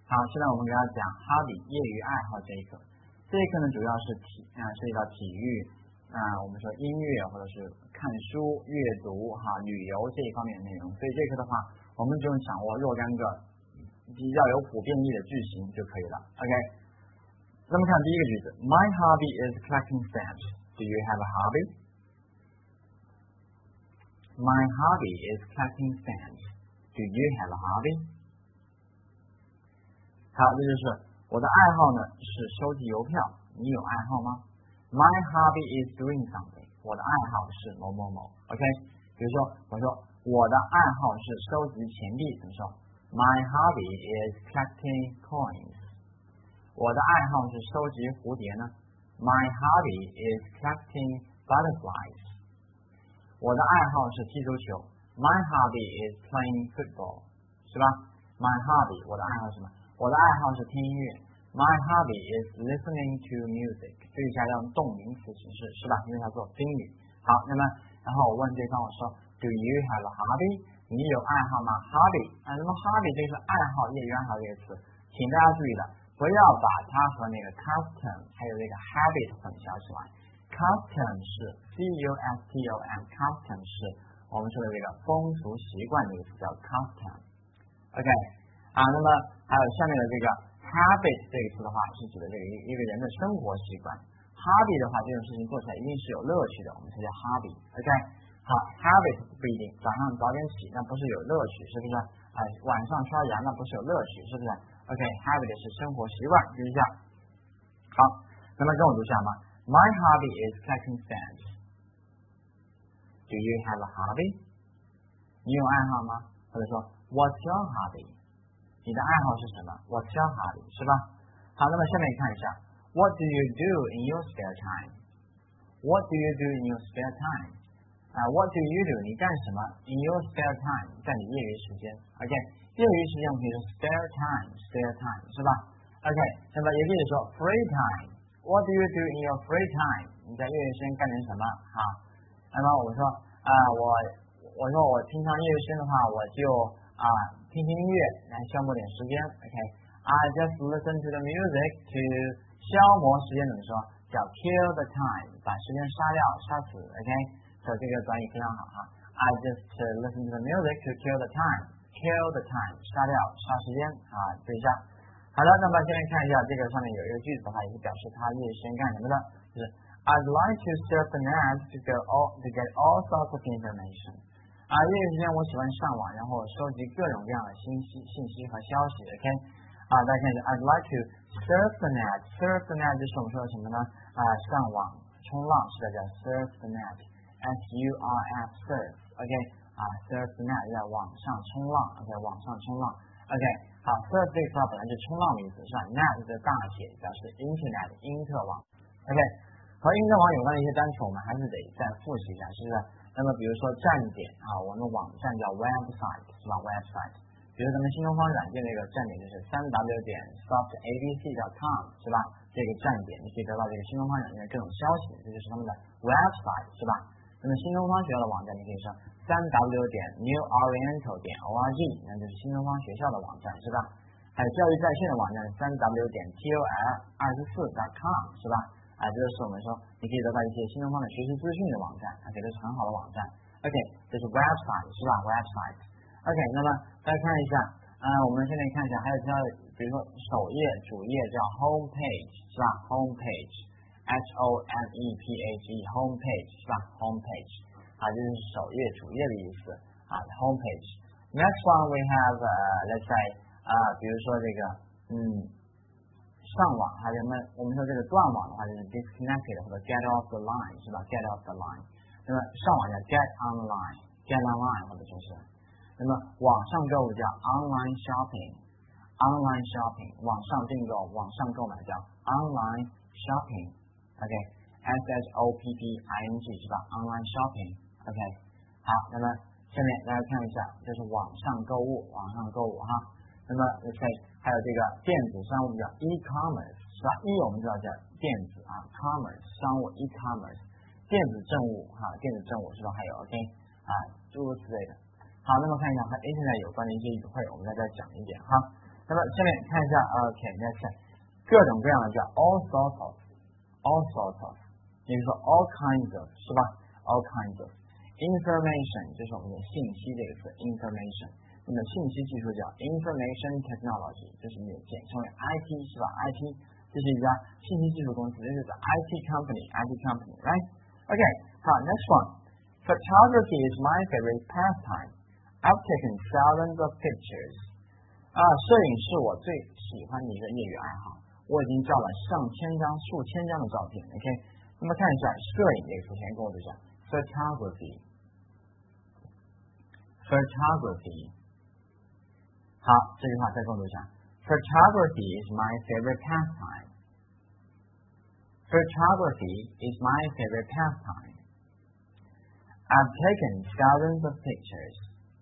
好，现在我们给大家讲 hobby 业余爱好这一课。这一课呢，主要是涉及到体育，我们说音乐或者是看书、阅读旅游这一方面的内容。所以这一课的话，我们只用掌握若干个比较有普遍意义的句型就可以了。OK， 那么看第一个句子 ，My hobby is collecting stamps. Do you have a hobby? My hobby is collecting stamps. Do you have a hobby? 好，这就是我的爱好呢是收集邮票，你有爱好吗？ My hobby is doing something. 我的爱好是某某某。OK， 比如说我说我的爱好是收集钱币，怎么说？ My hobby is collecting coins. 我的爱好是收集蝴蝶呢？ My hobby is collecting butterflies. 我的爱好是踢足球。 My hobby is playing football. 是吧？ My hobby 我的爱好是什么？我的爱好是听音乐。 My hobby is listening to music. 这一下要用动名词形式，是吧？因为它做宾语。好，那么然后我问对方，我说 Do you have a hobby? 你有爱好吗？ Hobby 那么 hobby 这个是爱好、业余爱好这个词，请大家注意了，不要把它和那个 custom 还有那个 habit 混淆起来。Custom 是 custom, custom 是我们说的这个风俗习惯这个词叫 custom。 OK， 那么还有下面的这个 habit 这个词的话是指的这个一个人的生活习惯。Hobby 的话，这种事情做起来一定是有乐趣的，我们才叫 hobby。 OK， 好 habit 不一定，早上早点起那不是有乐趣，是不是？晚上刷牙那不是有乐趣，是不是？ OK， habit 是生活习惯，注意一下。好，那么跟我读一下吗？ My hobby is collecting stamps. Do you have a hobby? 你有爱好吗？或者说 What's your hobby? 你的爱好是什么？ What's your hobby? 是吧？好，那么下面看一下 What do you do in your spare time? What do you do in your spare time? What do you do? 你干什么 in your spare time? 在你业余时间。 OK， 业余时间我们可以说 spare time 是吧？ OK， 那么也可以说 free time. What do you do in your free time? 你在业余时间干点什么？那么我说我平常业余时间的话，我就听听音乐来消磨点时间。 OK， I just listen to the music to 消磨时间，怎么说？叫 kill the time， 把时间杀掉、杀死。 OK， 所以这个短语非常好I just listen to the music to kill the time， 杀掉、杀时间对一下。好的，那么现在看一下这个上面有一个句子的话，也是表示他业余时间干什么的，就是 I'd like to surf the net to get all sorts of information。业余时间我喜欢上网，然后收集各种各样的信息和消息。 OK， 大家看一下 I'd like to surf the net。 surf the net 就是我们说的什么呢？上网冲浪，是的，叫 surf the net， surf surf。 OK， surf the net 在网上冲浪。 OK， 网上冲浪。 OK， 好 surf 这个词本来是冲浪的意思，是吧？ net 的大写表示 internet 因特网。 OK， 和因特网有关的一些单词我们还是得再复习一下，是不是？那么比如说站点我们网站叫 website， 是吧？ website， 比如咱们新东方软件那个站点就是 www.softabc.com， 是吧？这个站点你可以得到这个新东方软件的各种消息，这就是他们的 website， 是吧？那么新东方学校的网站你可以说 www.neworiental.org， 那就是新东方学校的网站，是吧？还有教育在线的网站 www.tol24.com， 是吧？这就是我们说你可以得到一些新东方的学习资讯的网站，这都是很好的网站。 OK， 这是 website， 是吧？ website。 OK， 那么大家看一下我们现在看一下还有比如说首页、主页叫 homepage， 是吧？ homepage homepage homepage， 是吧？ homepage 这就是首页、主页的意思homepage。 Next one we have let's say 比如说这个上网我们说这个断网的话就是 disconnected 或者 get off the line， 是吧？ get off the line。 那么上网叫 get online 或者就是那么网上购物叫 online shopping， 网上订购、网上购买叫 online shopping。 OK， shopping 是吧？ online shopping。 OK， 好，那么下面大家看一下，这是网上购物那么 let's say 还有这个电子商务叫 e-commerce， 是吧？我们知道叫电子commerce 商务 e-commerce， 电子政务是吧？还有 OK 诸如此类的。好，那么看一下和 internet 有关的一些语汇，我们再讲一点那么下面看一下 OK，next， 各种各样的叫 all sorts of， 也就是说 all kinds of 是吧 ？all kinds of information 就是我们的信息这个词 information。那么信息技术叫 information technology， 就是我们简称为 IT 是吧 ？IT 这是一家信息技术公司，这就是 IT company，right？OK， 好 ，next one。Photography is my favorite pastime. I've taken thousands of pictures. 摄影是我最喜欢的一个业余爱好。我已经照了上千张、数千张的照片。OK， 那么看一下摄影这个词，先跟我读一下 photography。好，这句话再跟我读一下 ：Photography is my favorite pastime. Photography is my favorite pastime.I've taken thousands of pictures.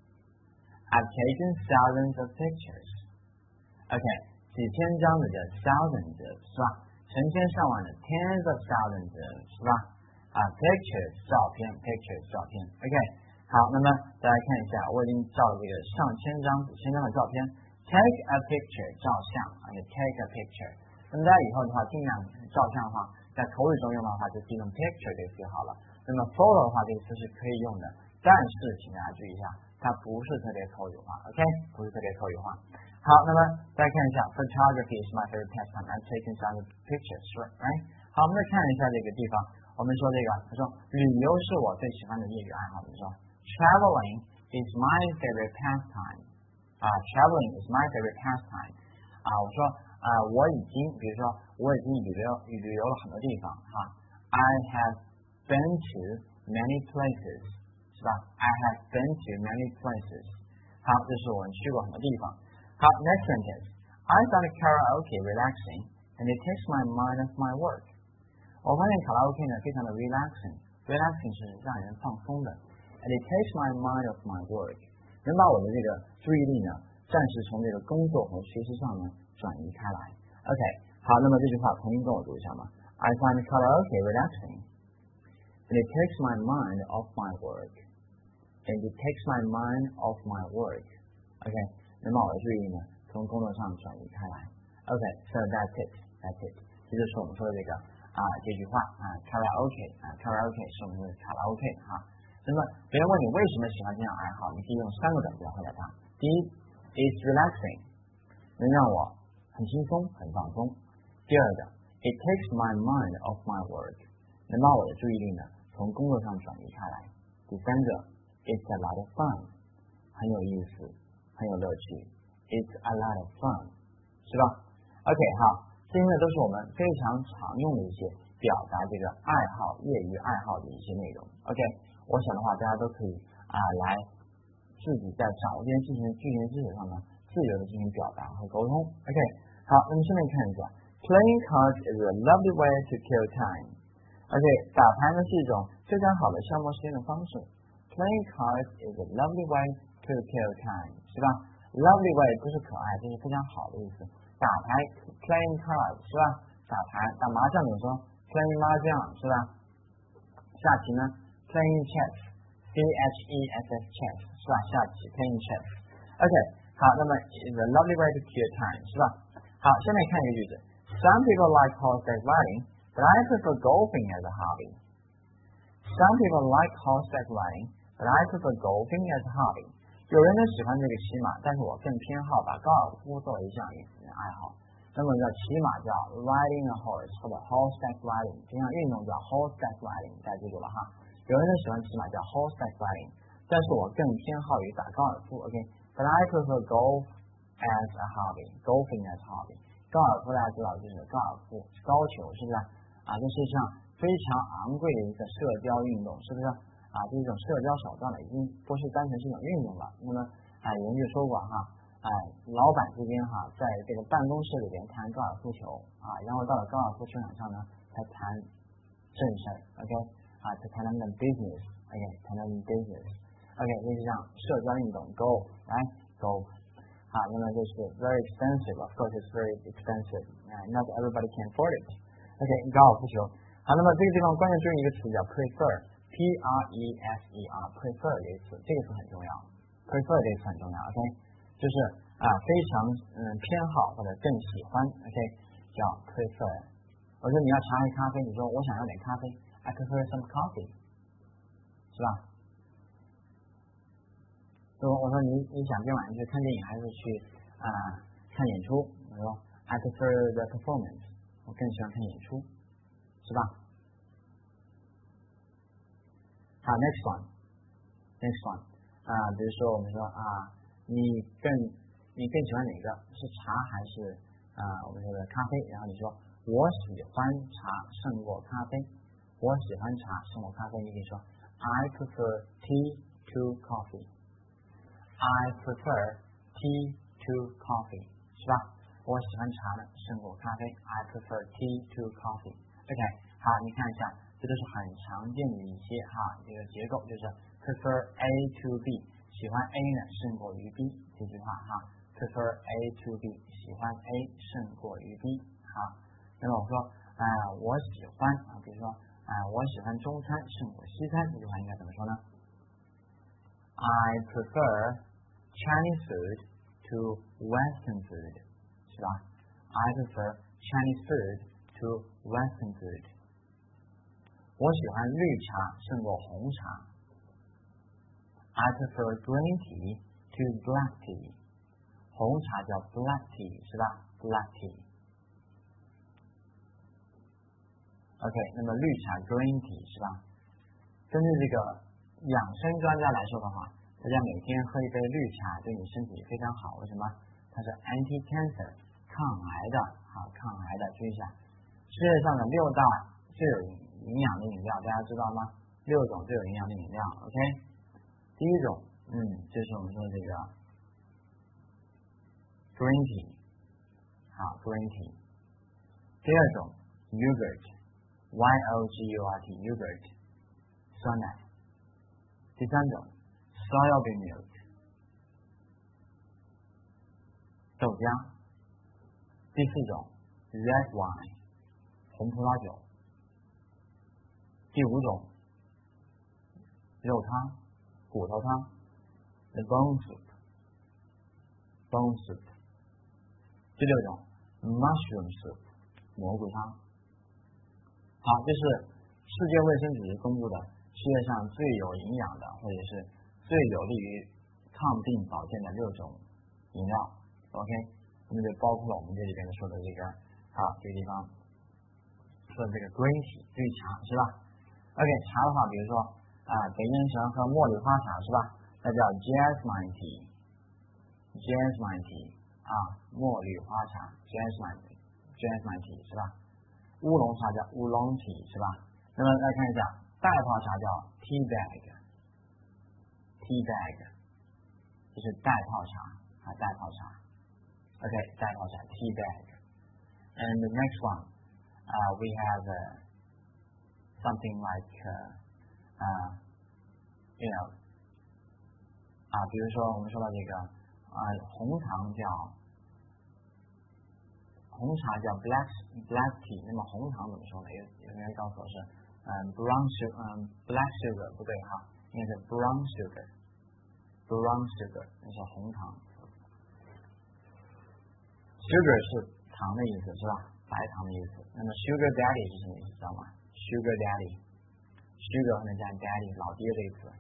I've taken thousands of pictures. OK， 几千张的叫 thousands 是吧？成千上万的 tens of thousands 是吧？pictures 照片 ，pictures 照片。OK， 好，那么大家看一下，我已经照了这个上千张、几千张的照片。Take a picture 照相，take a picture。那么大家以后的话，尽量照相的话，在口语中用的话，就记用 picture 这个词好了。那么 photo 的话，这个词是可以用的，但是请大家注意一下，它不是特别口语化 ，OK， 不是特别口语化。好，那么大家看一下 ，photography is my favorite pastime. I'm taking some pictures, right? 好，我们再看一下这个地方，我们说这个，他说旅游是我最喜欢的业余爱好。我们说 traveling is my favorite pastime. Traveling is my favorite pastime. 我说我已经，比如说我已经旅游了很多地方I have been to many places， 是吧 ？I have been to many places。好，这是我们去过很多地方。好 ，next sentence. I found karaoke relaxing, and it takes my mind off my work. 我发现卡拉 OK 呢非常的 relaxing 是让人放松的 ，and it takes my mind off my work， 能把我的这个注意力呢暂时从这个工作和学习上呢转移开来。OK， 好，那么这句话重新跟我读一下嘛。I find karaoke relaxing.And it takes my mind off my work. And it takes my mind off my work. OK， 能把我的注意力呢从工作上转移开来。OK， so that's it. That's it. 这就是我们说的这个这句话karaoke 是我们的卡拉 OK 那么别人问你为什么喜欢这样爱好，你可以用3个短句来回答他。第一 ，it's relaxing， 能让我很轻松、很放松。第二个 ，it takes my mind off my work， 能把我的注意力呢从工作上转移开来。第三个 ，it's a lot of fun， 很有意思，很有乐趣。It's a lot of fun， 是吧 ？OK， 好，这些呢都是我们非常常用的一些表达这个爱好、业余爱好的一些内容。OK， 我想的话，大家都可以来自己在掌握这些句型知识上呢，自由的进行表达和沟通。OK， 好，那么顺便看一下 ，Playing cards is a lovely way to kill time。OK， 打牌呢是一种非常好的消磨时间的方式。Playing cards is a lovely way to kill time， 是吧 ？Lovely way 不是可爱，这是非常好的意思。打牌 playing cards 是吧？打牌打麻将怎么说 ？playing 麻将是吧？下棋呢 playing chess，chess chess 是吧？下棋 playing chess。OK， 好，那么 is a lovely way to kill time 是吧？好，下面看一个句子 ：Some people like horseback riding。But I prefer golfing as a hobby. Some people like horseback riding, but I prefer golfing as a hobby. 有人呢喜欢这个骑马，但是我更偏好把高尔夫作为一项爱好。那么叫骑马叫 riding a horse 或者 horseback riding， 这项运动叫 horseback riding， 大家记住了哈。有人呢喜欢骑马叫 horseback riding， 但是我更偏好于打高尔夫。OK，but I prefer golf as a hobby, golfing as a hobby. 高尔夫大家知道就是高尔夫高球，是不是？这是一项非常昂贵的一个社交运动，是不是？这一种社交手段呢，已经不是单纯是一种运动了。那么有人就说过老板之间在这个办公室里边谈高尔夫球然后到了高尔夫球场上呢才谈正事 ，OK， 才谈他们的 business，OK， 谈他们的 business，OK， 这是一项社交运动 ，golf， golf。那么这是 very expensive，of course it's very expensive，not everybody can afford it。OK， 高尔夫球。好，那么这个地方关键注意一个词叫 prefer，prefer 这个词，这个词很重要 ，prefer 这个词很重要 ，OK， 就是非常偏好或者更喜欢 ，OK， 叫 prefer。我说你要茶还是咖啡？你说我想要点咖啡 ，I prefer some coffee， 是吧？我说你想今晚去看电影还是去看演出？我说 I prefer the performance， 我更喜欢看演出，是吧？好 ，next one，比如说我们说你更喜欢哪个？是茶还是我们说的咖啡？然后你说我喜欢茶胜过咖啡，我喜欢茶胜过咖啡，你可以说 I prefer tea to coffee。I prefer tea to coffee， 是吧？我喜欢茶呢胜过咖啡 ，I prefer tea to coffee。OK， 好，你看一下，这都是很常见的一些这个结构，就是 prefer A to B， 喜欢 A 呢胜过于 B 这句话prefer A to B， 喜欢 A 胜过于 B。好，那么我说我喜欢比如说我喜欢中餐胜过西餐，这句话应该怎么说呢？ I prefer Chinese food to Western food， 是吧？ I prefer Chinese food to Western food。 我喜欢绿茶胜过红茶。 I prefer green tea to black tea。 红茶叫 black tea， 是吧？ black tea。 OK， 那么绿茶 green tea， 是吧？根据这个养生专家来说的话，大家每天喝一杯绿茶对你身体非常好，为什么？它是 anti-cancer， 抗癌的。注意一下，世界上的6大最有营养的饮料，大家知道吗？6种最有营养的饮料 ，OK。第一种，就是我们说这个 green tea， green tea。第二种 yogurt， yogurt， 酸奶。第三种 soybean milk， 豆浆。第四种 red wine， 红葡萄酒。第五种肉汤，骨头汤 the bone soup。 第六种 mushroom soup， 蘑菇汤。好，这是世界卫生组织公布的世界上最有营养的或者是最有利于抗病保健的6种饮料 OK， 那么就包括了我们这里边说的这个这个地方说的这个 green tea 绿茶，是吧？ OK， 茶的话比如说北京喜欢喝茉莉花茶，是吧？那叫 jasmine tea， 茉莉花茶 jasmine tea， 是吧？乌龙茶叫乌龙 tea， 是吧？那么来看一下袋泡茶叫 tea bag， 就是袋泡茶OK， 袋泡茶 tea bag。 And the next one we have something like比如说我们说到这个红茶叫 black tea， 那么红糖怎么说呢？有人告诉我是black sugar， 不对应该是 brown sugar， 那是红糖。 sugar 是糖的意思，是吧？白糖的意思。那么 sugar daddy 是什么意思，知道吗？ sugar daddy， sugar 后面加 daddy， 老爹这个词。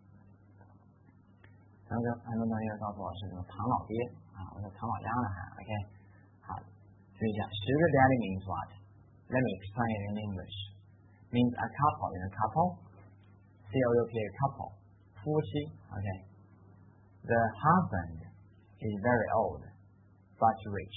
很多同学告诉我是什么唐老爹我说唐老鸭了OK。 好，注意一下 sugar daddy means what？ Let me explain it in English. Means a couple, C-O-U-P-A, couple, 夫妻 OK。 The husband is very old but rich.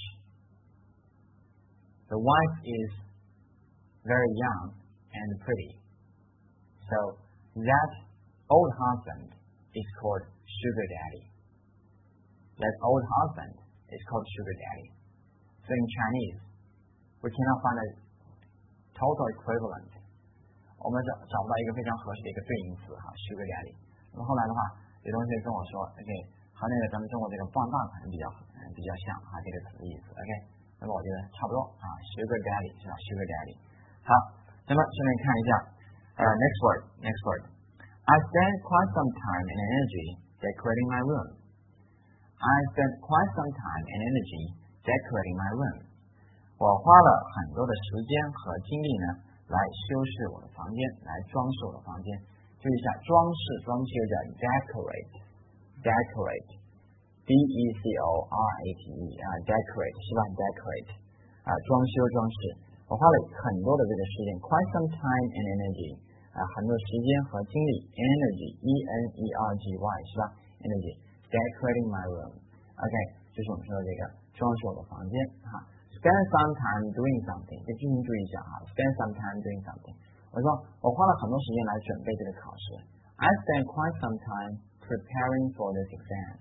The wife is very young and pretty. So that old husband is called sugar daddy. That old husband is called sugar daddy. So in Chinese, we cannot find a total equivalent. 我们找不到一个非常合适的一个对应词sugar daddy。 那么后来的话，有同学跟我说 OK， 和那个咱们中国这个傍大可能比较像这个词的意思 OK。 那么我觉得差不多sugar daddy 是吧 sugar daddy。 好，那么顺便看一下next word。I spend quite some time and energy decorating my room. I spent quite some time and energy decorating my room. 我花了很多的时间和精力呢，来修饰我的房间，来装饰我的房间。注意一下，装饰又叫 decorate，decorate，D-E-C-O-R-A-T-E decorate 是吧 ？decorate 装饰。我花了很多的这个时间 ，quite some time and energy 很多时间和精力 ，energy，E-N-E-R-G-Y 是吧 ？energy，decorating my room。OK， 就是我们说的这个装饰我的房间Spend some time doing something， 这进行注意一下Spend some time doing something。我说我花了很多时间来准备这个考试。I spent quite some time preparing for this exam。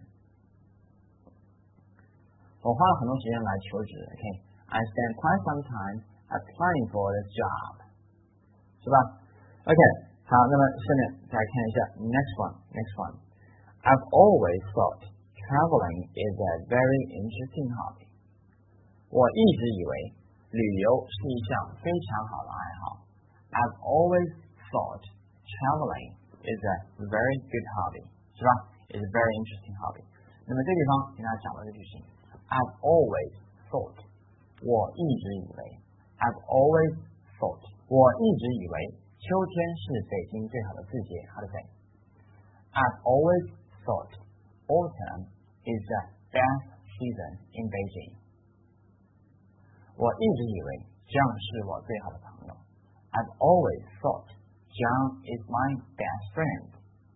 我花了很多时间来求职。OK，I spent quite some time applying for this job， 是吧 ？OK， 好，那么下面再看一下 next one。I've always thought traveling is a very interesting hobby。我一直以为旅游是一项非常好的爱好。I've always thought traveling is a very good hobby， 是吧 ？Is a very interesting hobby。那么这地方给大家讲了一个句型 ，I've always thought， 我一直以为 ，I've always thought， 我一直以为秋天是北京最好的季节。How to say？ I've always thought autumn is the best season in Beijing。我一直以为 John 是我最好的朋友。I've always thought John is my best friend.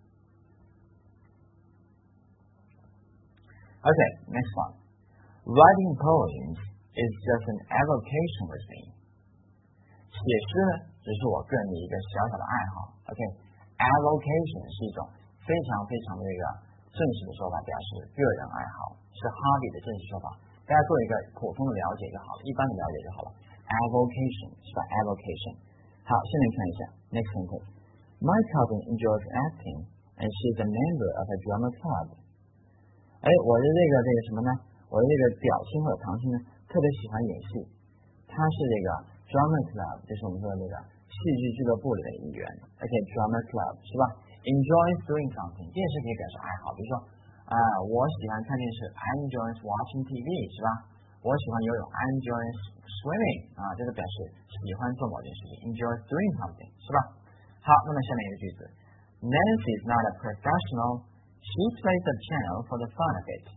Okay, next one. Writing poems is just an avocation with me. 写诗呢，只是我个人的一个小小的爱好。OK, avocation 是一种非常的这个正式的说法，表示个人爱好，是 hobby 的正式说法。大家做一个普通的了解就好了，一般的了解就好了。Avocation 是吧 ？Avocation。好，下面看一下 next sentence. My cousin enjoys acting, and she's a member of a drama club. 我的这个什么呢？我的这个表亲或者堂亲呢，特别喜欢演戏。他是这个 drama club， 就是我们说的那个戏剧俱乐部里的一员。drama club 是吧 ？Enjoys doing something， 这也是可以表示爱好，比如说。我喜欢看电视 I enjoy watching TV 是吧？我喜欢游泳 I enjoy swimming 这个表示喜欢做某件事情 enjoy doing something 是吧？好，那么下面一个句子 Nancy is not a professional, she plays the piano for the fun of it.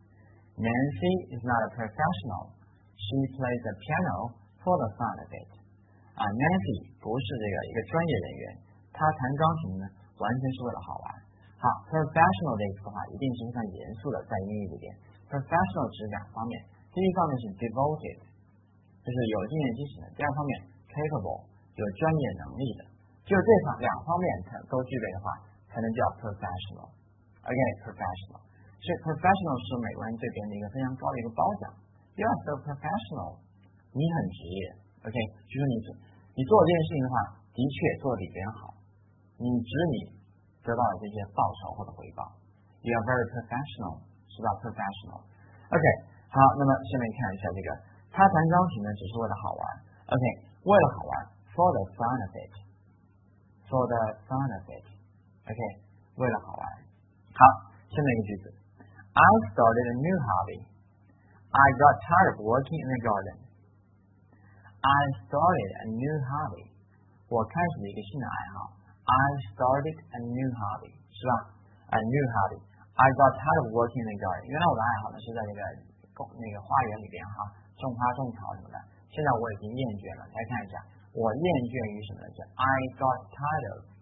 Nancy is not a professional, she plays the piano for the fun of it. Nancy 不是这个一个专业人员，她弹钢琴呢完全是为了好玩。好 ，professional 这个词的话，一定是非常严肃的，在英语里边 ，professional 指两方面，第一方面是 devoted， 就是有经验知识的；第二方面 capable， 有专业能力的。只有这两方面都具备的话，才能叫 professional。professional， 所以 professional 是美国人对别人的一个非常高的一个褒奖。You are so professional， 你很职业。就是你做这件事情的话，的确做得比别人好，你得到了这些报酬或者回报 ，You are very professional， 是吧 ？Professional。好，那么下面看一下这个，他弹钢琴呢，只是为了好玩。为了好玩 ，for the fun of it，for the fun of it。为了好玩。好，下面一个句子 ，I started a new hobby. I got tired of working in the garden. I started a new hobby. 我开始了一个新的爱好。I started a new hobby， 是吧 ？A new hobby. I got tired of working in the garden. 原来我的爱好呢是在那个花园里边种花种草什么的。现在我已经厌倦了。来看一下，我厌倦于什么呢？叫 I got tired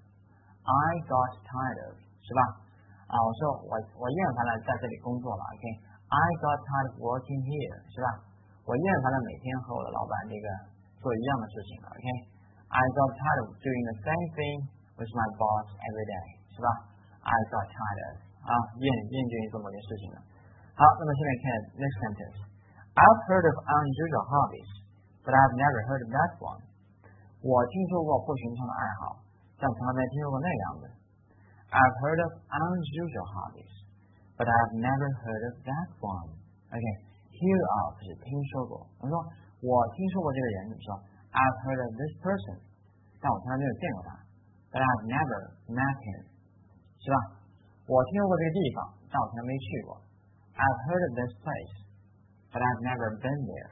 of， 是吧？我说我厌烦了在这里工作了。I got tired of working here， 是吧？我厌烦了每天和我的老板这个做一样的事情了。I got tired of doing the same thing with my boss every day， 是吧 ？I got tired of 厌倦于做某件事情了。好，那么现在看 next sentence. I've heard of unusual hobbies, but I've never heard of that one. 我听说过不寻常的爱好，但从来没听说过那样的。I've heard of unusual hobbies, but I've never heard of that one. Hear of 是听说过。我说我听说过这个人，你说 I've heard of this person， 但我从来没有见过他。But I've never met him， 是吧？我听说过这个地方，但我从来没去过。 I've heard of this place, but I've never been there.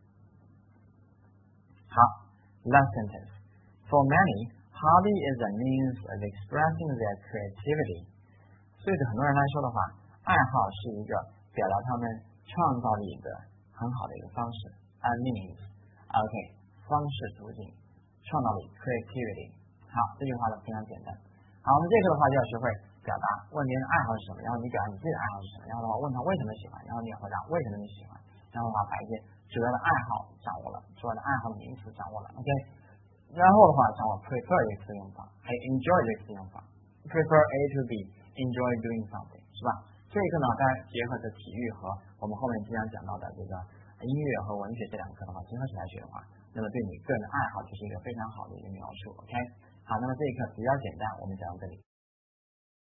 好 last sentence. For many, hobby is a means of expressing their creativity. 所以对很多人来说的话，爱好是一个表达他们创造力的很好的一个方式。A means, OK, 方式途径，创造力 creativity. 好，这句话呢非常简单。好，我们这课的话就要学会表达，问别人爱好是什么，然后你表达你自己的爱好是什么，然后的话问他为什么喜欢，然后你也回答为什么你喜欢，然后的话把一些主要的爱好掌握了，主要的爱好的名词掌握了 ，OK， 然后的话掌握 prefer 这个词用法，还有 enjoy 这个词用法 ，prefer A to B, enjoy doing something， 是吧？这一课呢，当然结合着体育和我们后面即将讲到的这个音乐和文学这两个课的话，结合起来学的话，那么对你个人的爱好就是一个非常好的一个描述 ，OK。好，那么这一课比较简单，我们讲到这里。